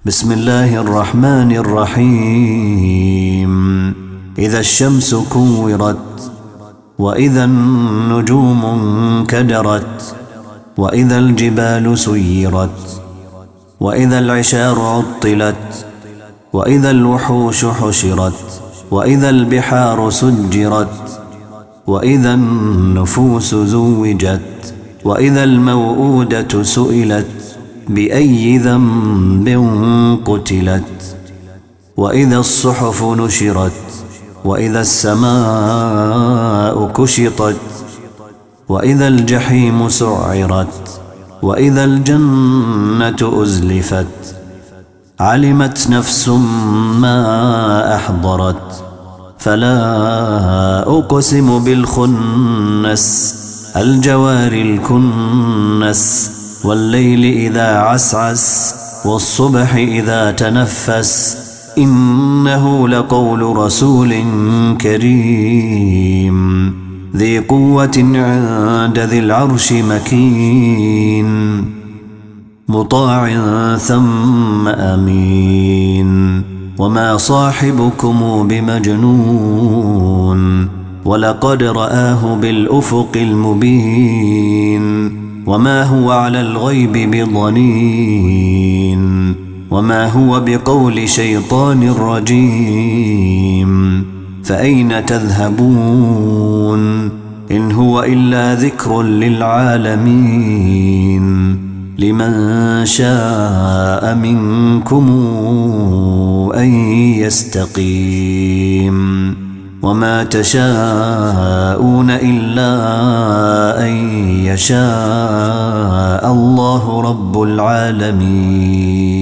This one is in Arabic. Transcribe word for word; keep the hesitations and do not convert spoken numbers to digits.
بسم الله الرحمن الرحيم. إذا الشمس كورت، وإذا النجوم انكدرت، وإذا الجبال سيرت، وإذا العشار عطلت، وإذا الوحوش حشرت، وإذا البحار سجرت، وإذا النفوس زوجت، وإذا الموءودة سئلت بأي ذنب قتلت، وإذا الصحف نشرت، وإذا السماء كشطت، وإذا الجحيم سعرت، وإذا الجنة أزلفت. علمت نفس ما أحضرت. فلا أقسم بالخنس الجوار الكنس، والليل إذا عسعس، والصبح إذا تنفس. إنه لقول رسول كريم ذي قوة عند ذي العرش مكين، مطاع ثم أمين. وما صاحبكم بمجنون، ولقد رآه بالأفق المبين. وما هو على الغيب بضنين، وما هو بقول شيطان رجيم. فأين تذهبون؟ إن هو إلا ذكر للعالمين. لمن شاء منكم أن يستقيم. وما تشاءون إلا أن يشاء الله رب العالمين.